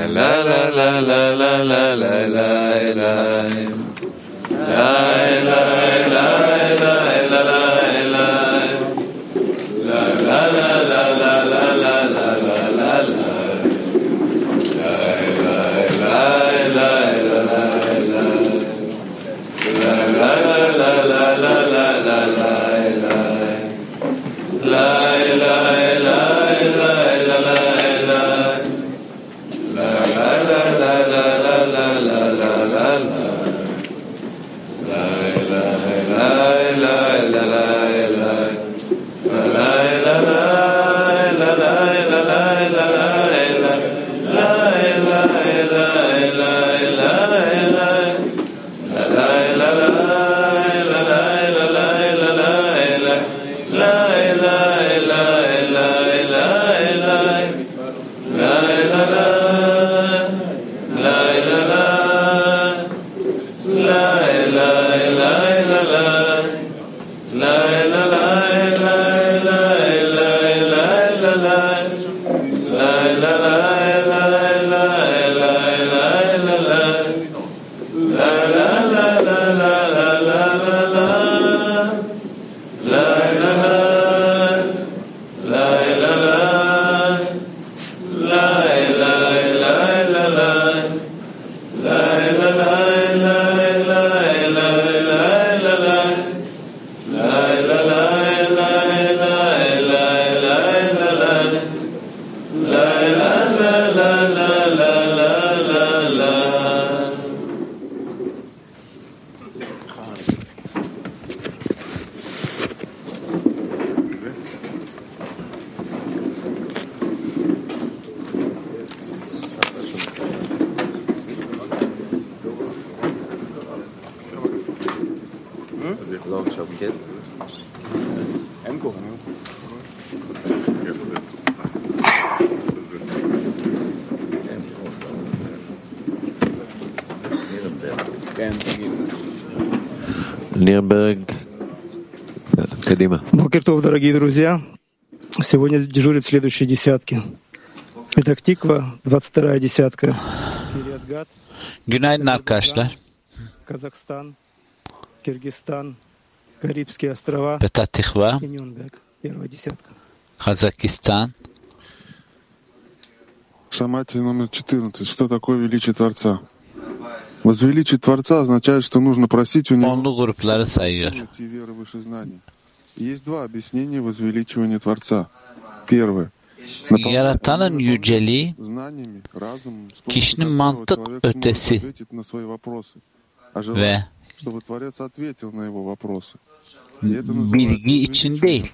Бокер тов, дорогие друзья. Сегодня дежурят следующие десятки. Петах Тиква, 22-я десятка. Кириат Гат. Günaydın arkadaşlar. Казахстан, Киргизстан, Карибские острова. Petah Tikva, И Нюрнберг, первая десятка. Kazakistan. Шамати номер 14. Что такое величие Творца? Возвеличить Творца означает, что нужно просить у Него Onlu grupları sayıyor. идти веры выше знаний. Есть два объяснения возвеличивания Творца. Первое. Yaratanın yüceliği, kişinin mantık ötesi ve bilgi için değil.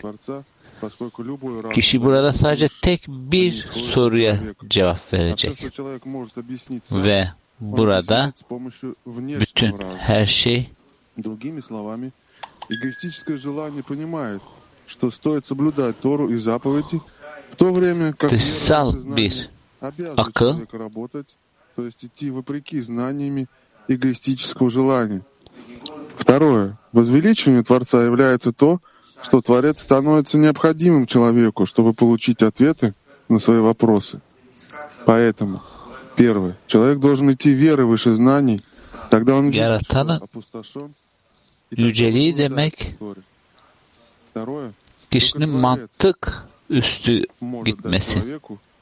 Kişi burada sadece tek bir soruya cevap verecek. Ve burada bütün her şey эгоистическое желание понимает, что стоит соблюдать Тору и заповеди, в то время как dışsal bir обязывает akıl человека работать, то есть идти вопреки знаниями эгоистического желания. Второе. Возвеличивание Творца является то, что Творец становится необходимым человеку, чтобы получить ответы на свои вопросы. Поэтому, первое. Человек должен идти верой выше знаний, тогда он видит, что опустошен. Yüceliği demek, kişinin mantık üstü gitmesi.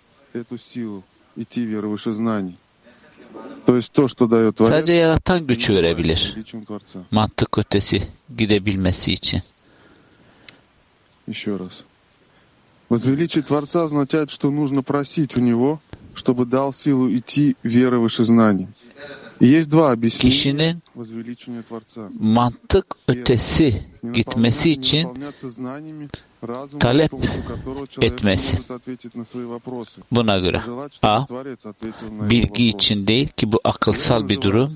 Sadece yaratan gücü verebilir, mantık ötesi gidebilmesi için. Еще раз. Возвеличить Творца означает, что нужно просить у Него, чтобы дал силу идти верой выше знаний. Kişinin mantık ötesi gitmesi için talep etmesi. Buna göre A, bilgi için değil ki bu akılsal bir durum.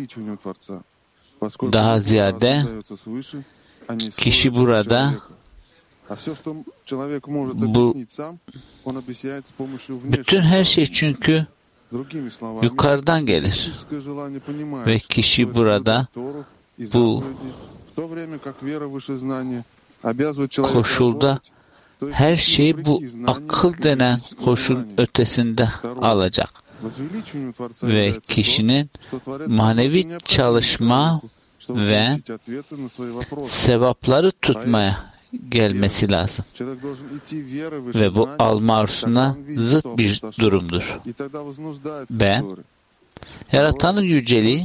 Daha ziyade kişi burada bütün her şey çünkü yukarıdan gelir. Ve kişi burada bu koşulda her şeyi bu akıl denen koşulun ötesinde alacak. ve kişinin manevi çalışma ve sevapları tutmaya gelmesi lazım. Ve bu alma arzusuna zıt bir durumdur. Ve Yaratanın yüceliği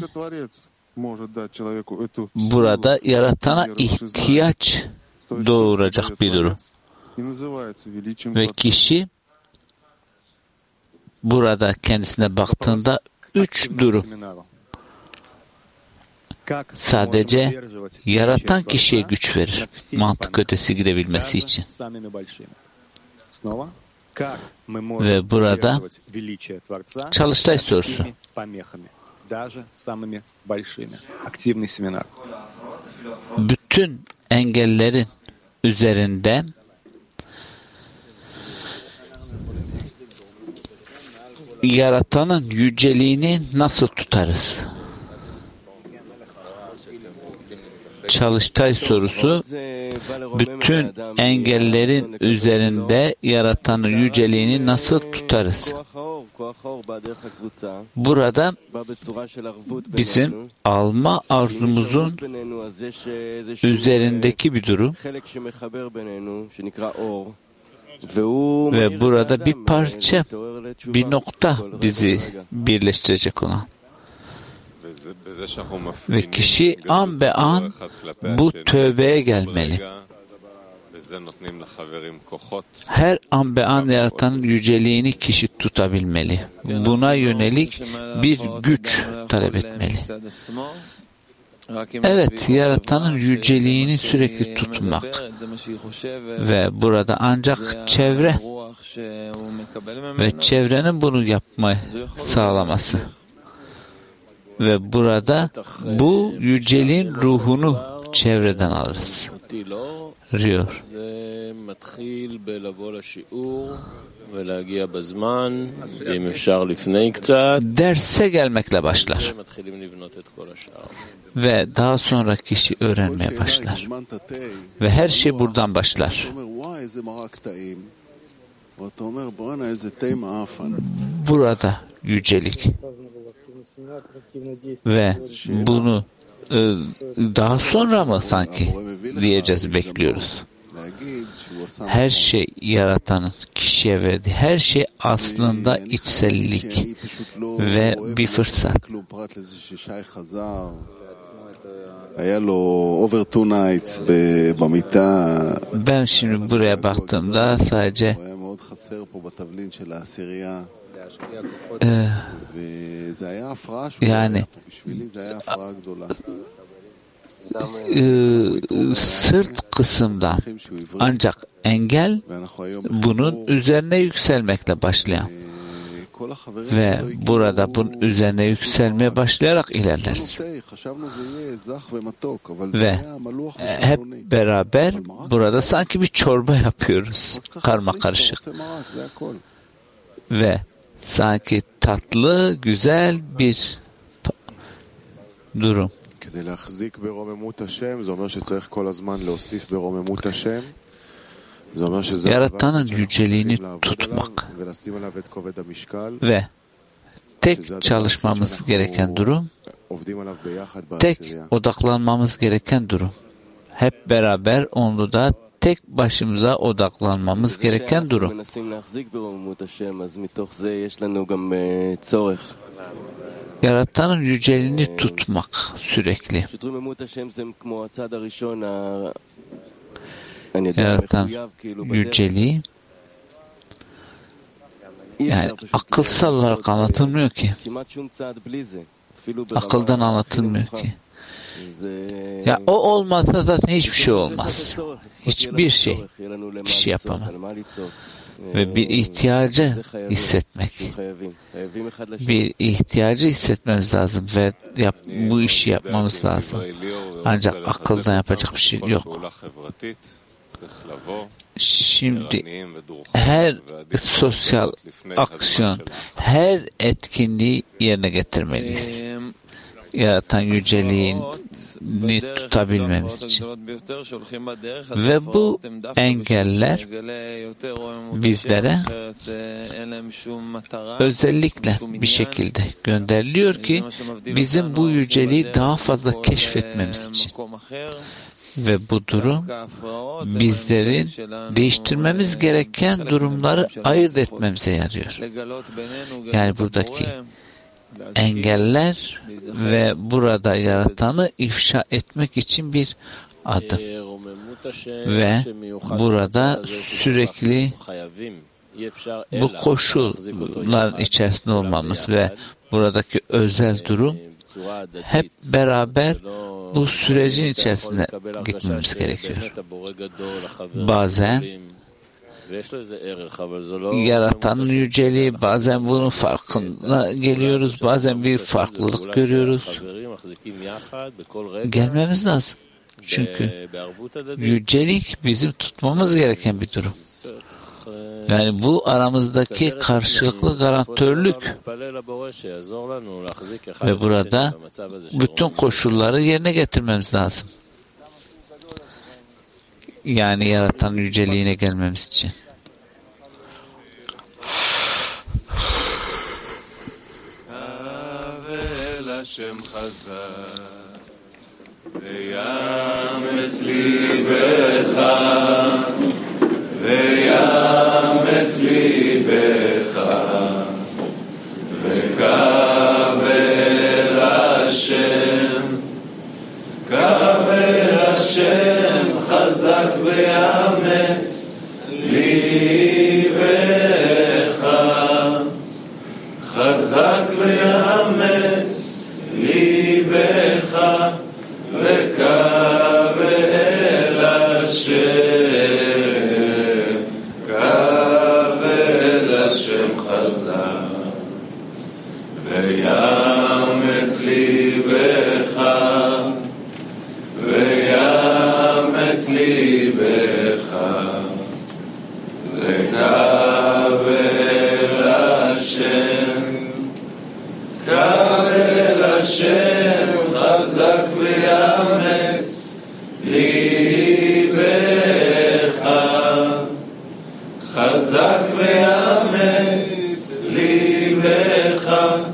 burada yaratana ihtiyaç doğuracak bir durum. Ve kişi burada kendisine baktığında 3 durum. Sadece yaratan kişiye güç verir, mantık ötesi gidebilmesi için. Ve burada çalıştay sorusu. Bütün engellerin üzerinde yaratanın yüceliğini nasıl tutarız? Çalıştay sorusu, bütün engellerin üzerinde yaratanın yüceliğini nasıl tutarız? Burada bizim alma arzumuzun üzerindeki bir durum ve burada bir parça, bir nokta bizi birleştirecek olan. Ve kişi an be an bu tövbeye gelmeli. Her an be an yaratanın yüceliğini kişi tutabilmeli. Buna yönelik bir güç talep etmeli. Evet, yaratanın yüceliğini sürekli tutmak ve burada ancak çevre ve çevrenin bunu yapmayı sağlaması. Ve burada bu yüceliğin ruhunu çevreden alırız. Diyor. Derse gelmekle başlar. Ve daha sonra kişi öğrenmeye başlar. Ve her şey buradan başlar. Burada yücelik. Ve bunu daha sonra mı sanki diyeceğiz, bekliyoruz. Her şey yaratanın kişiye verdiği, her şey aslında içsellik ve bir fırsat. Ben şimdi buraya baktığımda sadece yani sırt kısımda ancak engel bunun üzerine yükselmekle başlayan ve burada bunun üzerine yükselmeye başlayarak ilerleriz. Ve hep beraber burada sanki bir çorba yapıyoruz, karma karışık. Ve sanki tatlı, güzel bir durum. Yaratanın yüceliğini tutmak ve tek çalışmamız gereken durum, tek odaklanmamız gereken durum. Hep beraber onu da tek başımıza odaklanmamız gereken durum. Yaratanın yüceliğini tutmak sürekli. Yaratan yüceliği yani akılsal olarak anlatılmıyor ki. Akıldan anlatılmıyor ki. Ya o olmazsa zaten hiçbir şey olmaz. Hiçbir şey kişi yapamaz. Ve bir ihtiyacı hissetmek. Bir ihtiyacı hissetmemiz lazım ve bu işi yapmamız lazım. Ancak akıldan yapacak bir şey yok. Şimdi her sosyal aksiyon, her etkinliği yerine getirmeliyiz. yaratan yüceliğini tutabilmemiz için. Ve bu engeller bizlere özellikle bir şekilde gönderiliyor ki bizim bu yüceliği daha fazla keşfetmemiz için. Ve bu durum bizlerin değiştirmemiz gereken durumları ayırt etmemize yarıyor. Yani buradaki engeller ve burada yaratanı ifşa etmek için bir adım. Ve burada sürekli bu koşulların içerisinde olmamız ve buradaki özel durum hep beraber bu sürecin içerisinde gitmemiz gerekiyor. Bazen yaratanın yüceliği, bazen bunun farkına geliyoruz, bazen bir farklılık görüyoruz. Gelmemiz lazım. Çünkü yücelik bizim tutmamız gereken bir durum. Yani bu aramızdaki karşılıklı garantörlük ve burada bütün koşulları yerine getirmemiz lazım. Yani yaratan yüceliğine gelmemiz için. ויאמץ ליבך וקבל השם חזק ויאמץ ליבך חזק ויאמץ ליבך וקבל השם קבל השם חזק ויאמץ ליבך ויאמץ ליבך וקבל השם קבל השם חזק ויאמץ ליבך חזק ויאמץ ליבך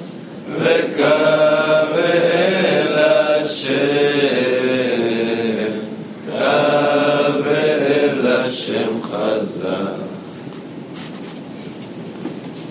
וקבל השם קבל השם חזק